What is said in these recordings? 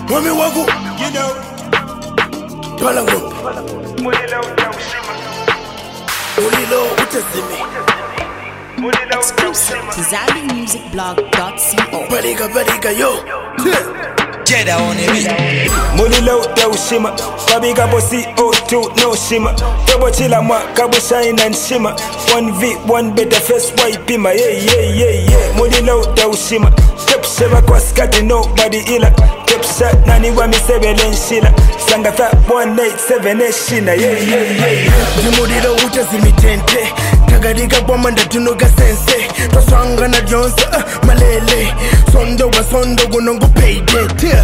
Wami wagu, You know, Palango, Mulilo Daushima, Mulilo utazimi, Exclusive to ZambianMusicBlog.co. Baliga yo. Jeda on the beat. Mulilo Daushima, Babiga Bossy O2 no shima. Double chilla ma, Kabu shine and shimmer. 1v, one better first wipe him. Yeah. Mulilo Daushima, Step Sheva Kwaskati, nobody illa. Step shot Nani Wami Sebelen Shila. Sangata 187 Shina. Yeah. Dimulilo utazimi tente. Tagadiga bomanda tunuga sense. Toswanga na Jones, malele. Sondo wa sondo gunongu payday.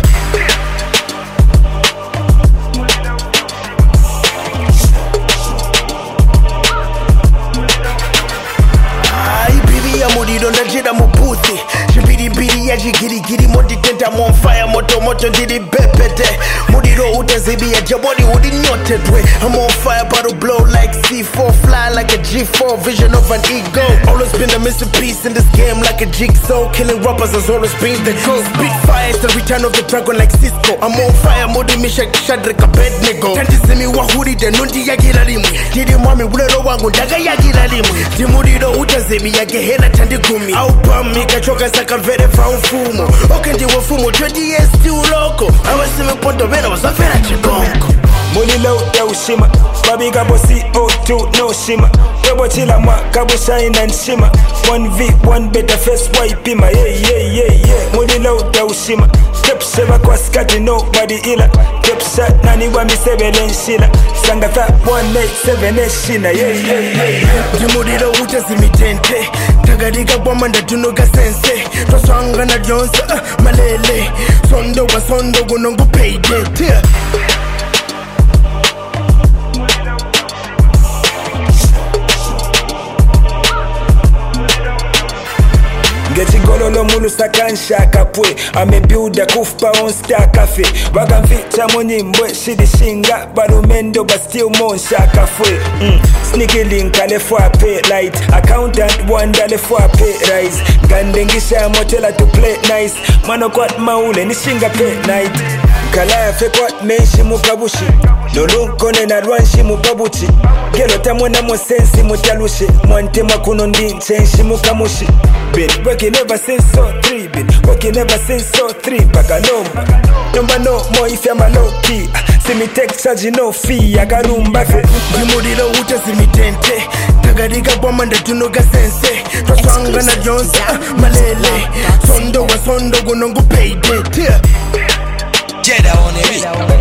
Muliro ndachida muputhi Shibiribiri ya jigirigiri Modi tenta on fire Moto ndiri bepete Muliro utazibia Jabodi udi nyotedwe I'm on fire battle blow like C4 Fly like a G4 Vision of an ego Always been a missing piece in this game like a jigsaw Killing rappers has always been the goal Spitfire is the return of the dragon like Cisco I'm on fire Modi Misha Shadrach Abednego Tantizimi wahuri de nundi ya gilalimu Didi mami ulero wangu ndaga ya gilalimu Dimuliro utazimi ya gehena tandigumi Aupami kachoka saka vere fa mfumo Oke ndi wafumo 20 years still loco Awasime ponto vena wasafera chikonko Mulilo Daushima, Babiga Bossy O2 no shima. Double chilla ma, Kabu shine and shimmer. 1v, one better first wipe him. Yeah. Mulilo Daushima, Step Sheva Kwaskati, nobody illa. Step shot Nani Wami Sebelen Shila. Sangata 187 Shina. Yeah. Dimulilo utazimi tente Tagadiga bomanda tunuga sense Toswanga na Jones, malele Sondo wa sondo gunongu payday Ngechigololo mulu sakansha kapwe amebuilda kufa on star cafe bakamficha munyimbwe shidishinga barumendo but still monsha kafwe sneaky link ale fwa pay light accountant wanda le fwa pay rise gandengisha motela to play nice mano kwat maule nishinga pay night Kalaya fe kwat menshi mukabushi Lolukone na rwanshi mubabuchi Gelo tamwena mosensi mutalushi Mwante makuno ndi chenshi mukamushi Been working ever since so 3 been working ever since so 3 Baka number no more if I'm a low key See me take charge no fee Agarumba fe Dimulilo utazimi tente Tagadiga bomanda tunuga sense Toswanga na Jones, malele Sondo wa sondo gunongu payday Jeda on the beat.